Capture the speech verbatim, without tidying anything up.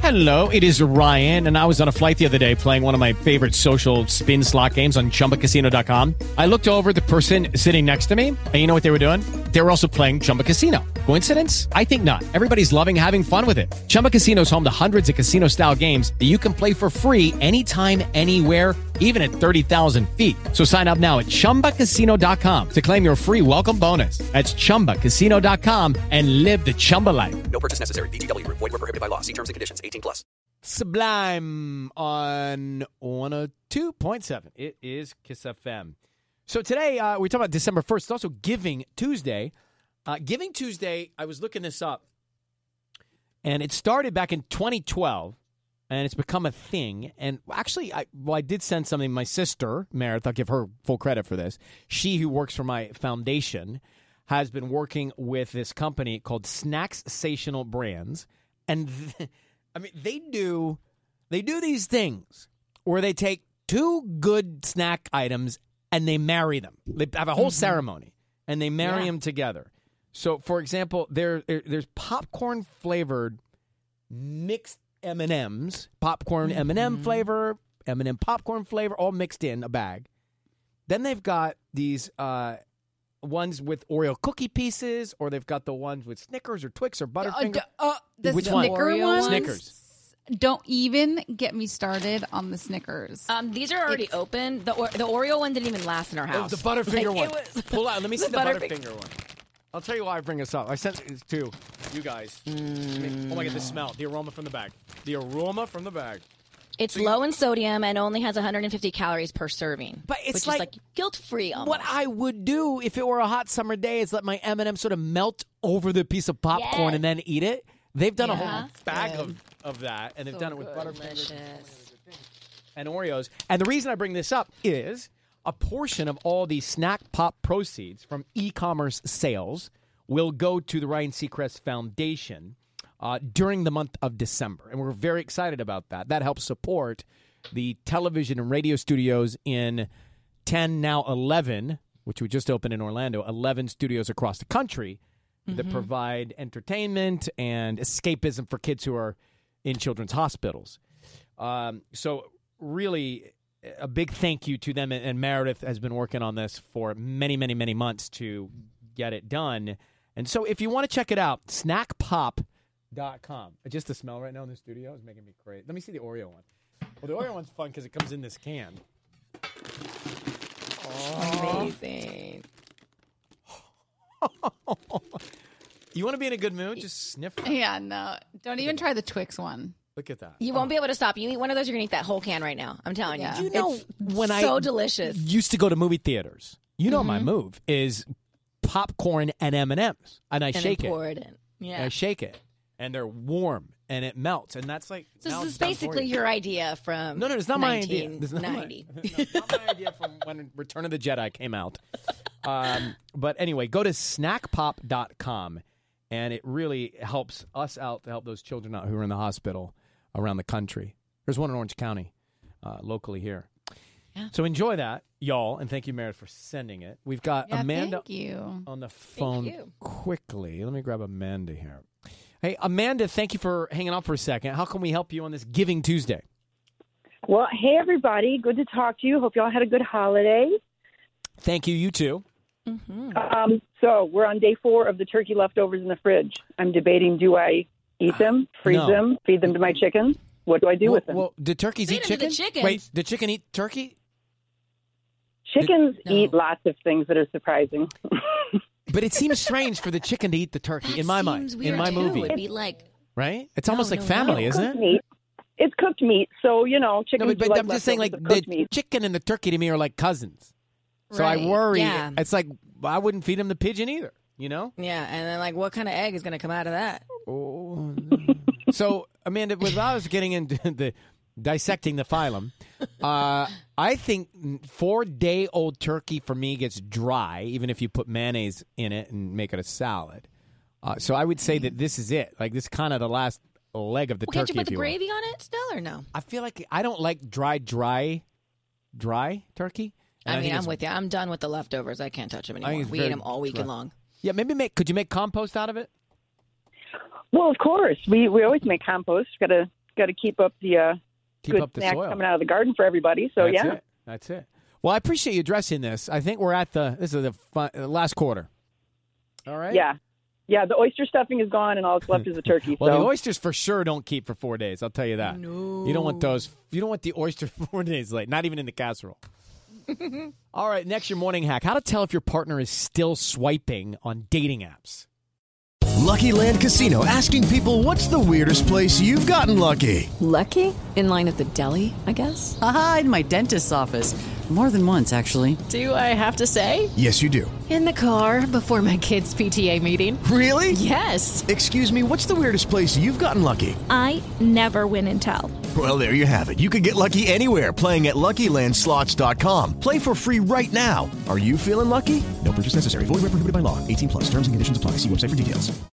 Hello, it is Ryan, and I was on a flight the other day playing one of my favorite social spin slot games on Chumba Casino dot com. I looked over at the person sitting next to me, and you know what they were doing? They were also playing Chumba Casino. Coincidence? I think not. Everybody's loving having fun with it. Chumba Casino is home to hundreds of casino-style games that you can play for free anytime, anywhere, even at thirty thousand feet. So sign up now at Chumba Casino dot com to claim your free welcome bonus. That's Chumba Casino dot com and live the Chumba life. No purchase necessary. V G W. Void where prohibited by law. See terms and conditions. eighteen plus. Sublime on one oh two point seven. It is Kiss F M. So today, uh, we're talking about December first. It's also Giving Tuesday. Uh, Giving Tuesday, I was looking this up, and it started back in twenty twelve, and it's become a thing. And actually, I, well, I did send something to my sister, Meredith. I'll give her full credit for this. She, who works for my foundation, has been working with this company called Snacksational Brands. And, th- I mean, they do, they do these things where they take two good snack items and they marry them. They have a whole mm-hmm. ceremony, and they marry yeah. them together. So, for example, there, there there's popcorn-flavored mixed M and M's, popcorn mm-hmm. M and M flavor, M and M popcorn flavor, all mixed in a bag. Then they've got these uh, ones with Oreo cookie pieces, or they've got the ones with Snickers or Twix or Butterfinger. Uh, uh, the Which Snicker one? ones? Snickers. Don't even get me started on the Snickers. Um, these are already it's, open. The or, the Oreo one didn't even last in our house. Oh, the Butterfinger like, one. Was, Pull out. Let me see the, the Butterfinger. Butterfinger one. I'll tell you why I bring this up. I sent it to you guys. Mm. Oh my God, the smell. The aroma from the bag. The aroma from the bag. It's so low you, in sodium and only has one hundred fifty calories per serving. But it's which like, is like guilt-free almost. What I would do if it were a hot summer day is let my M and M sort of melt over the piece of popcorn yes. and then eat it. They've done yeah. a whole bag of, of that, and they've so done it with good. Butterfingers and Oreos. And the reason I bring this up is a portion of all the Snack Pop proceeds from e-commerce sales will go to the Ryan Seacrest Foundation uh, during the month of December. And we're very excited about that. That helps support the television and radio studios in ten, now eleven, which we just opened in Orlando, eleven studios across the country mm-hmm. that provide entertainment and escapism for kids who are in children's hospitals. Um, so really a big thank you to them. And, and Meredith has been working on this for many, many, many months to get it done. And so if you want to check it out, snack pop dot com. Just the smell right now in the studio is making me crazy. Let me see the Oreo one. Well, the Oreo one's fun because it comes in this can. Oh. Amazing. You want to be in a good mood? Just sniff it. Yeah, no. Don't even try the Twix one. Look at that. You won't oh. be able to stop. You eat one of those, you're going to eat that whole can right now. I'm telling yeah. you. You know, it's when so I delicious. used to go to movie theaters, you know mm-hmm. my move is popcorn and M and M's. And I and shake then it. pour it in. Yeah. And I shake it. And they're warm. And it melts. And that's like... So this is basically you. your idea from No, no, it's not my idea. It's not my, ninety. no, not my idea from when Return of the Jedi came out. Um, but anyway, go to snack pop dot com. And it really helps us out to help those children out who are in the hospital around the country. There's one in Orange County, uh, locally here. Yeah. So enjoy that, y'all, and thank you, Meredith, for sending it. We've got yeah, Amanda thank you. on the phone Thank you. quickly. Let me grab Amanda here. Hey, Amanda, thank you for hanging out for a second. How can we help you on this Giving Tuesday? Well, hey, everybody. Good to talk to you. Hope y'all had a good holiday. Thank you. You too. Mm-hmm. Um, so we're on day four of the turkey leftovers in the fridge. I'm debating, do I eat them, freeze No. them, feed them to my chickens? What do I do well, with them? Well, did turkeys Feed eat them to chicken? the chickens. Wait, did chicken eat turkey? Chickens No. eat lots of things that are surprising. But it seems strange for the chicken to eat the turkey, That in my seems mind, weird in my too. movie. It'd be like, Right? It's No, almost like no, family, no. isn't Cooked it? meat. It's cooked meat, so, you know, No, chickens but, but do like I'm just saying, like, leftovers of the cooked meat. chicken and the turkey to me are like cousins. So Right, I worry. yeah. It's like, I wouldn't feed him the pigeon either, you know? yeah, and then like, what kind of egg is going to come out of that? Oh. So, Amanda, without us getting into the dissecting the phylum, uh, I think four-day-old turkey for me gets dry, even if you put mayonnaise in it and make it a salad. Uh, so I would say that this is it. Like, this is kind of the last leg of the Well, turkey, can't you put if the you will. gravy on it still, or no? I feel like I don't like dry, dry, dry turkey. And I mean, think I'm it's- with you. I'm done with the leftovers. I can't touch them think anymore. it's We eat very them all weekend dry. long. Yeah, maybe make. Could you make compost out of it? Well, of course. We we always make compost. We've got a got to keep up the uh, Keep good up the snacks soil. coming out of the garden for everybody. So That's yeah, it. That's it. Well, I appreciate you addressing this. I think we're at the this is the fun, uh, last quarter. All right. yeah, yeah. The oyster stuffing is gone, and all that's left is the turkey. Well, so. the oysters for sure don't keep for four days. I'll tell you that. No. You don't want those. You don't want the oyster four days late. Not even in the casserole. All right. Next, your morning hack: how to tell if your partner is still swiping on dating apps. Lucky Land Casino, asking people, what's the weirdest place you've gotten lucky? Lucky? In line at the deli, I guess? Aha, in my dentist's office. More than once, actually. Do I have to say? Yes, you do. In the car before my kids' P T A meeting. Really? Yes. Excuse me, what's the weirdest place you've gotten lucky? I never win and tell. Well, there you have it. You can get lucky anywhere, playing at Lucky Land Slots dot com. Play for free right now. Are you feeling lucky? No purchase necessary. Void where prohibited by law. eighteen plus. Terms and conditions apply. See website for details.